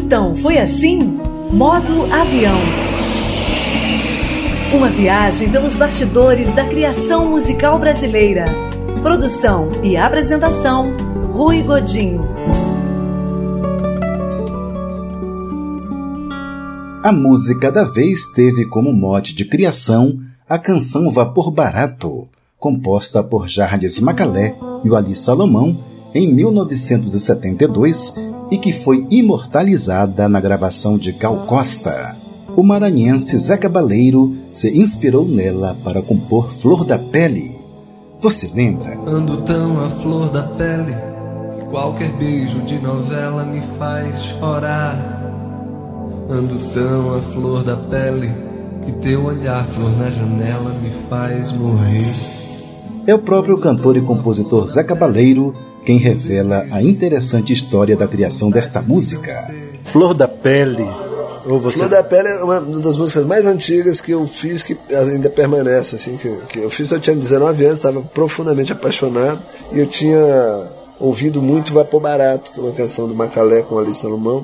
Então foi assim? Modo Avião. Uma viagem pelos bastidores da criação musical brasileira. Produção e apresentação, Rui Godinho. A música da vez teve como mote de criação a canção Vapor Barato, composta por Jardes Macalé e o Ali Salomão em 1972 e que foi imortalizada na gravação de Gal Costa. O maranhense Zé Cabaleiro se inspirou nela para compor Flor da Pele. Você lembra? Ando tão à flor da pele que qualquer beijo de novela me faz chorar. Ando tão à flor da pele que teu olhar, flor na janela, me faz morrer. É o próprio cantor e compositor Zé Cabaleiro quem revela a interessante história da criação desta música. Flor da Pele. Ou você... Flor da Pele é uma das músicas mais antigas que eu fiz, que ainda permanece, assim, que eu fiz, eu tinha 19 anos, estava profundamente apaixonado, e eu tinha ouvido muito Vapor Barato, que é uma canção do Macalé com Ali Salomão,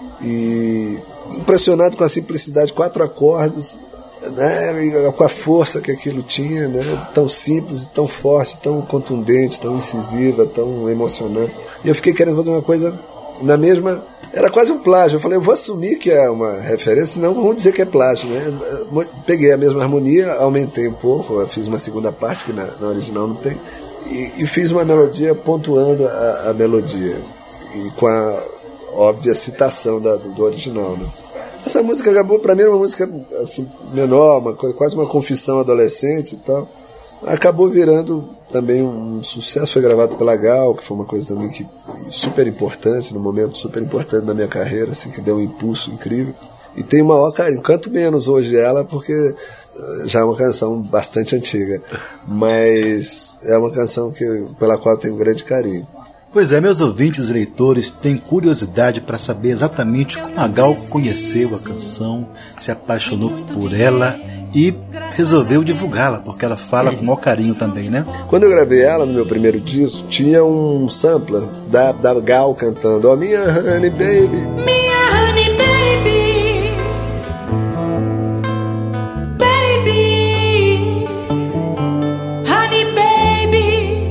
e impressionado com a simplicidade, 4 acordes, né, e com a força que aquilo tinha, né, tão simples, tão forte, tão contundente, tão incisiva, tão emocionante. E eu fiquei querendo fazer uma coisa na mesma... Era quase um plágio. Eu falei, eu vou assumir que é uma referência, senão vão dizer que é plágio, né? Peguei a mesma harmonia, aumentei um pouco, eu fiz uma segunda parte, que na original não tem, e fiz uma melodia pontuando a melodia, e com a óbvia citação do original, né? Essa música acabou, para mim, era uma música assim, menor, quase uma confissão adolescente e tal. Acabou virando também um sucesso, foi gravado pela Gal, que foi uma coisa também que super importante, num momento super importante na minha carreira, assim, que deu um impulso incrível. E tem o maior carinho, canto menos hoje ela, porque já é uma canção bastante antiga, mas é uma canção pela qual eu tenho um grande carinho. Pois é, meus ouvintes e leitores têm curiosidade para saber exatamente como a Gal conheceu a canção, se apaixonou por ela e resolveu divulgá-la, porque ela fala com o maior carinho também, né? Quando eu gravei ela no meu primeiro disco, tinha um sampler da Gal cantando, ó, minha honey baby. Minha honey baby, baby, honey baby.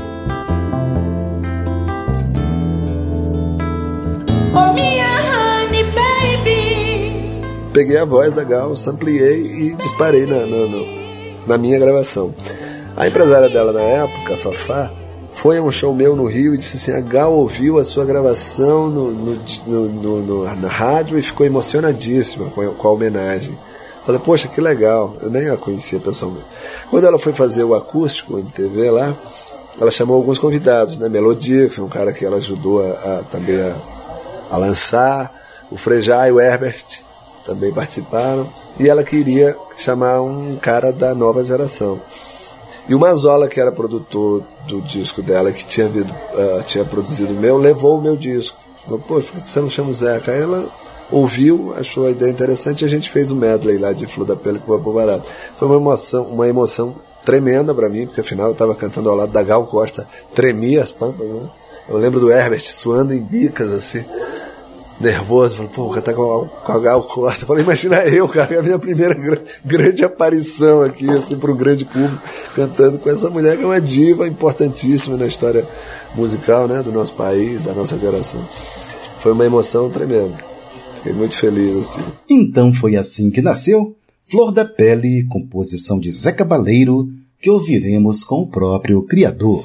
Oh, minha honey baby. Peguei a voz da Gal, sampleei e disparei na minha gravação. A empresária dela na época, a Fafá, foi a um show meu no Rio e disse assim, a Gal ouviu a sua gravação na rádio e ficou emocionadíssima com a homenagem. Falei, poxa, que legal, eu nem a conhecia pessoalmente. Quando ela foi fazer o acústico no MTV lá, ela chamou alguns convidados, né? Melodia, que foi um cara que ela ajudou também a lançar, o Frejá e o Herbert também participaram, e ela queria chamar um cara da nova geração. E o Mazola, que era produtor do disco dela, que tinha produzido o meu, levou o meu disco. Falou, pô, por que você não chama o Zeca? Aí ela ouviu, achou a ideia interessante, e a gente fez um medley lá de Flor da Pele com o Vapor Barato. Foi uma emoção tremenda pra mim, porque afinal eu estava cantando ao lado da Gal Costa, tremia as pampas, né? Eu lembro do Herbert suando em bicas, assim, nervoso, falei, pô, vou cantar com a Gal Costa. Falei, imagina eu, cara, é a minha primeira grande aparição aqui, assim, para um grande público, cantando com essa mulher que é uma diva importantíssima na história musical, né, do nosso país, da nossa geração. Foi uma emoção tremenda. Fiquei muito feliz, assim. Então foi assim que nasceu Flor da Pele, composição de Zé Cabaleiro, que ouviremos com o próprio criador.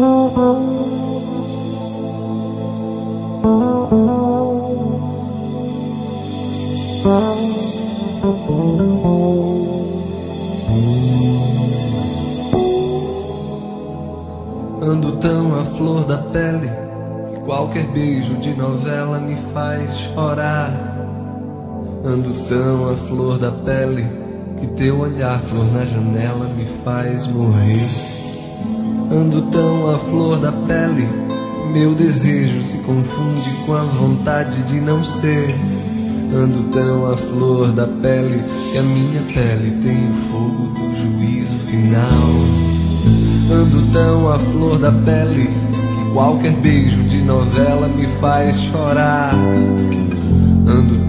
Ando tão à flor da pele que qualquer beijo de novela me faz chorar. Ando tão à flor da pele que teu olhar, flor na janela, me faz morrer. Ando tão à flor da pele, meu desejo se confunde com a vontade de não ser. Ando tão à flor da pele que a minha pele tem o fogo do juízo final. Ando tão à flor da pele que qualquer beijo de novela me faz chorar.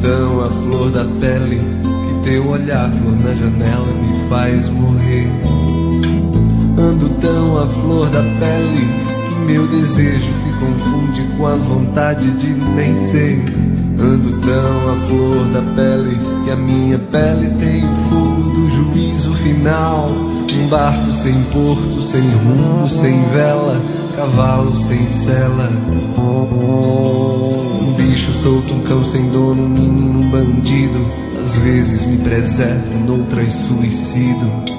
tão à flor da pele que teu olhar, flor na janela, me faz morrer. Ando tão à flor da pele que meu desejo se confunde com a vontade de nem ser. Ando tão à flor da pele que a minha pele tem o fogo do juízo final. Um barco sem porto, sem rumo, sem vela, cavalo sem sela. Um bicho solto, um cão sem dono, um menino, um bandido. Às vezes me preservo, noutras suicido.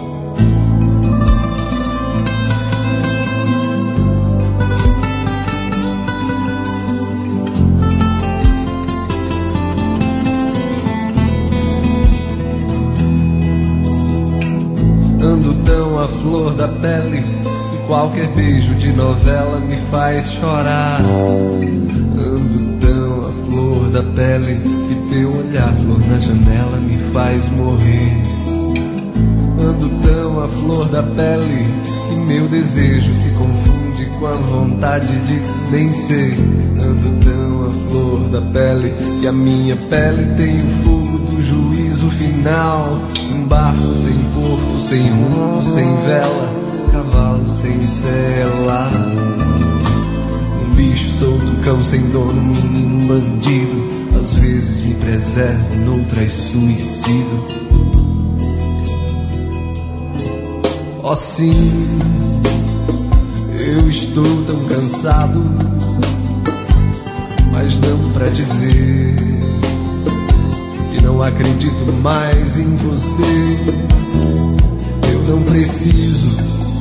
A flor da pele e qualquer beijo de novela me faz chorar. Ando tão a flor da pele que teu olhar, flor na janela, me faz morrer. Ando tão a flor da pele que meu desejo se confunde com a vontade de nem ser. Ando tão a flor da pele que a minha pele tem o fogo do juízo final. Um barco sem porto, sem rumo, sem vela, cavalo sem sela. Um bicho solto, um cão sem dono, um menino, um bandido. Às vezes me preservo, noutras suicido. Oh sim, eu estou tão cansado, mas não pra dizer que não acredito mais em você. Eu não preciso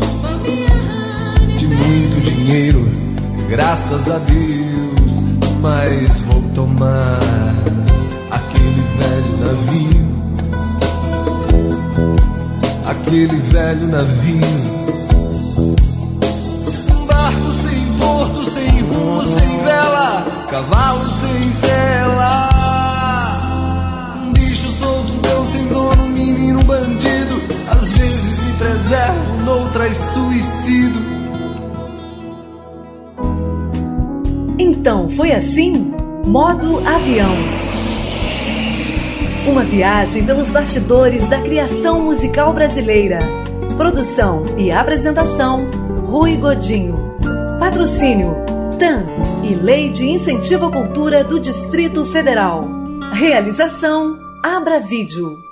de muito dinheiro, graças a Deus, mas vou tomar aquele velho navio, aquele velho navio. Um barco sem porto, sem rumo, sem vela, cavalo sem sela. Um bicho solto, um cão sem dono, um menino, um bandido. Às vezes me preservo, noutras suicido. Então foi assim? Modo Avião. Uma viagem pelos bastidores da criação musical brasileira. Produção e apresentação, Rui Godinho. Patrocínio, TAM e Lei de Incentivo à Cultura do Distrito Federal. Realização, Abra Vídeo.